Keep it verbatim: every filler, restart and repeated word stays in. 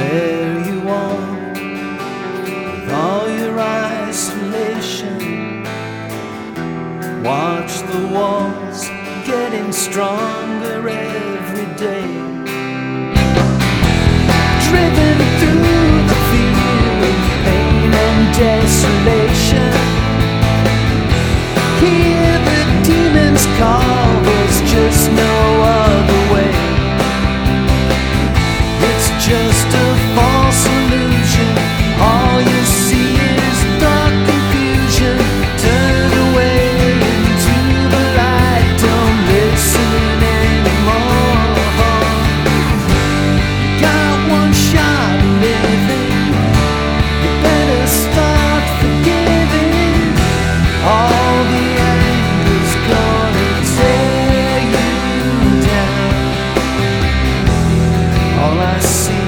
there you are, with all your isolation. Watch the walls getting stronger every day. Driven through the fear of pain and desolation. Hear the demons call, there's just no other way. It's just a false illusion, all you see is dark confusion. Turn away into the light, don't listen anymore. You got one shot at living, you better start forgiving. All the anger's gonna tear you down. All I see